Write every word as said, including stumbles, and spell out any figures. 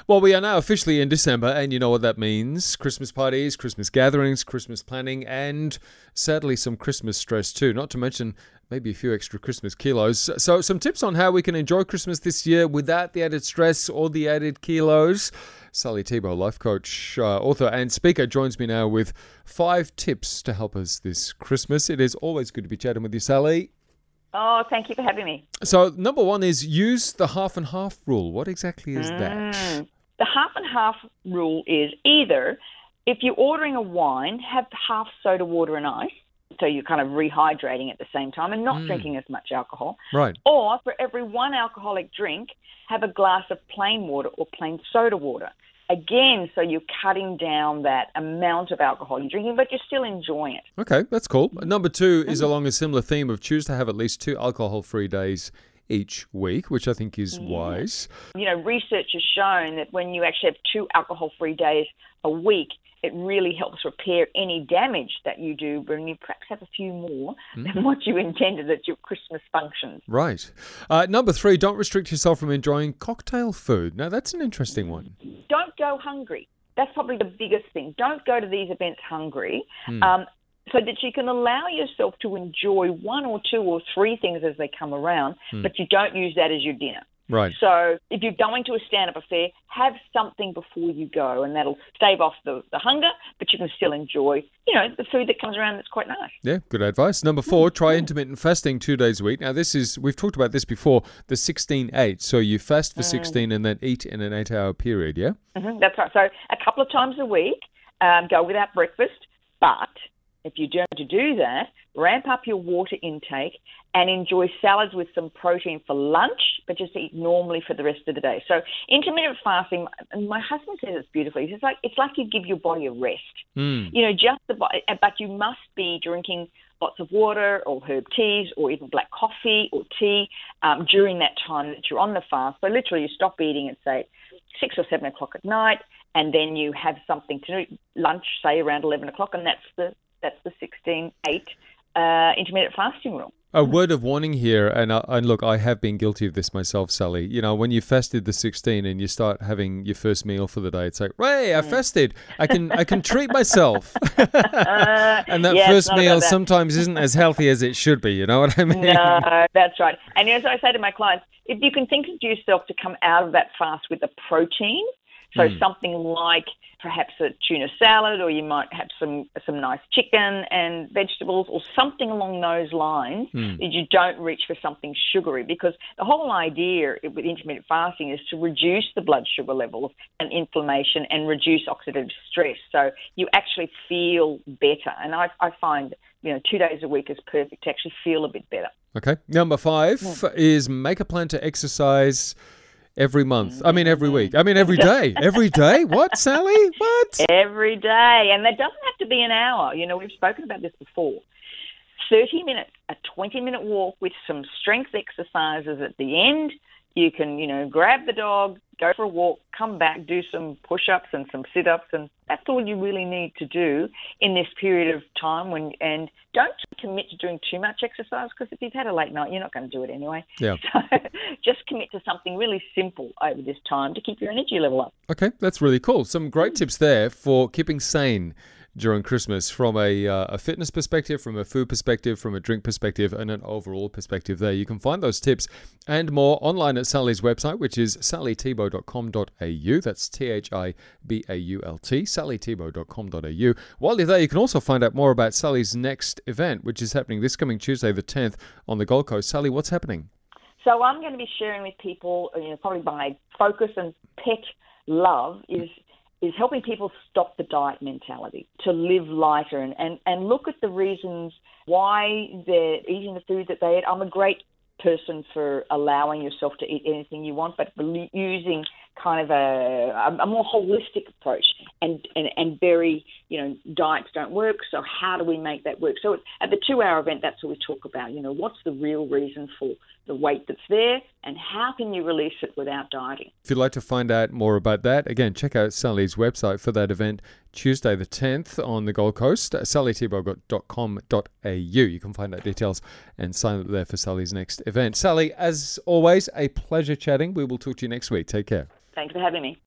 Well, we are now officially in December, and you know what that means. Christmas parties, Christmas gatherings, Christmas planning, and sadly some Christmas stress too, not to mention maybe a few extra Christmas kilos. So some tips on how we can enjoy Christmas this year without the added stress or the added kilos. Sally Thibault, life coach, uh, author and speaker, joins me now with five tips to help us this Christmas. It is always good to be chatting with you, Sally. Oh, thank you for having me. So number one is use the half and half rule. What exactly is Mm. that? The half and half rule is either if you're ordering a wine, have half soda water and ice, so you're kind of rehydrating at the same time and not Mm. drinking as much alcohol. Right. Or for every one alcoholic drink, have a glass of plain water or plain soda water. Again, so you're cutting down that amount of alcohol you're drinking, but you're still enjoying it. Okay, that's cool. Number two is along a similar theme of choose to have at least two alcohol-free days each week, which I think is Yeah. wise. You know, research has shown that when you actually have two alcohol-free days a week, it really helps repair any damage that you do when you perhaps have a few more Mm. than what you intended at your Christmas functions. Right. Uh, number three, don't restrict yourself from enjoying cocktail food. Now, that's an interesting one. Don't go hungry. That's probably the biggest thing. Don't go to these events hungry. Mm. Um, so that you can allow yourself to enjoy one or two or three things as they come around, Mm. but you don't use that as your dinner. Right. So if you're going to a stand-up affair, have something before you go, and that'll stave off the, the hunger, but you can still enjoy, you know, the food that comes around that's quite nice. Yeah, good advice. Number four, try intermittent fasting two days a week. Now, this is, we've talked about this before, the sixteen eight. So you fast for sixteen and then eat in an eight-hour period, yeah? Mm-hmm, that's right. So a couple of times a week, um, go without breakfast, but if you're going to do that, ramp up your water intake and enjoy salads with some protein for lunch, but just eat normally for the rest of the day. So intermittent fasting, and my husband says it's beautifully. It's like it's like you give your body a rest. Mm. You know, just the body, but you must be drinking lots of water or herb teas or even black coffee or tea um, during that time that you're on the fast. So literally you stop eating at, say, six or seven o'clock at night, and then you have something to do, lunch, say, around eleven o'clock, and that's the that's the sixteen eight uh, intermittent fasting rule. A word of warning here, and, uh, and look, I have been guilty of this myself, Sally. You know, when you fasted the sixteen and you start having your first meal for the day, it's like, hey, I fasted. I can I can treat myself. Uh, and that yeah, it's first not meal about that. sometimes isn't as healthy as it should be, you know what I mean? No, that's right. And as I say to my clients, if you can think of yourself to come out of that fast with a protein, so Mm. something like perhaps a tuna salad, or you might have some some nice chicken and vegetables, or something along those lines, Mm. that you don't reach for something sugary, because the whole idea with intermittent fasting is to reduce the blood sugar levels and inflammation and reduce oxidative stress. So you actually feel better. And I, I find, you know, two days a week is perfect to actually feel a bit better. Okay. Number five is make a plan to exercise every month. I mean, every week. I mean, every day. Every day? What, Sally? What? Every day. And that doesn't have to be an hour. You know, we've spoken about this before. thirty minutes, a twenty-minute walk with some strength exercises at the end. You can, you know, grab the dog, go for a walk, come back, do some push-ups and some sit-ups, and that's all you really need to do in this period of time. When and don't commit to doing too much exercise, because if you've had a late night, you're not going to do it anyway. Yeah. So just commit to something really simple over this time to keep your energy level up. Okay, that's really cool. Some great tips there for keeping sane during Christmas from a, uh, a fitness perspective, from a food perspective, from a drink perspective, and an overall perspective there. You can find those tips and more online at Sally's website, which is sally thibault dot com dot a u. That's T H I B A U L T, sally thibault dot com dot a u. While you're there, you can also find out more about Sally's next event, which is happening this coming Tuesday, the tenth, on the Gold Coast. Sally, what's happening? So I'm going to be sharing with people, you know, probably my focus and pet love is is helping people stop the diet mentality, to live lighter and, and, and look at the reasons why they're eating the food that they eat. I'm a great person for allowing yourself to eat anything you want, but using kind of a, a more holistic approach, and, and, and very, you know, diets don't work, so how do we make that work? So at the two-hour event, that's what we talk about, you know, what's the real reason for the weight that's there, and how can you release it without dieting? If you'd like to find out more about that, again, check out Sally's website for that event, Tuesday the tenth on the Gold Coast, sally thibault dot com dot a u. You can find out details and sign up there for Sally's next event. Sally, as always, a pleasure chatting. We will talk to you next week. Take care. Thanks for having me.